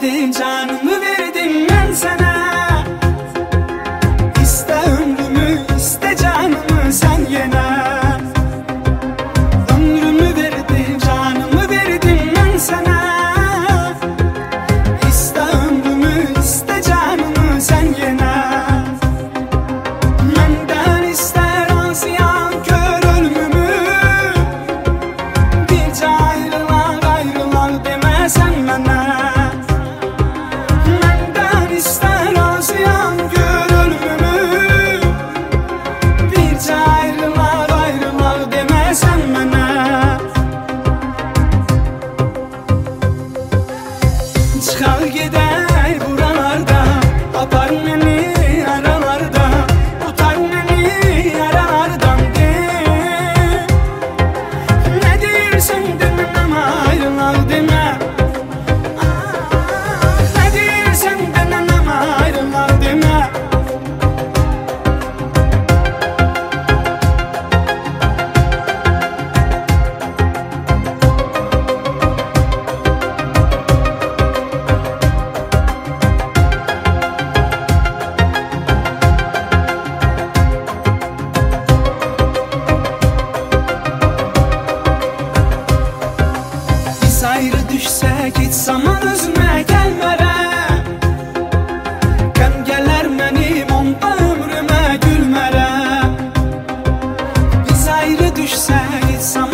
verdim, canımı verdim ben sana. İste ömrümü, iste canımı sen yine. Ömrümü verdim, canımı verdim ben sana. İste ömrümü, iste canımı sen yine. Menden ister razıyam kör ölümümü. Bir ayrılar ayrılar demesen bana. Menden ister razıyam kör ölümümü. Bir ayrılar ayrılar demesen bana. Çıkar gider buralarda, apar beni aralarda, tutar beni aralardan de. Ne diyorsun demem ayrılar deme. Ne diyorsun demem ayrılar deme. Biz ayrı düşsek hiç zaman özüme gelmere. Gəm gələr mənim onda ömrümə gülmərə. Biz ayrı düşsək hiç zaman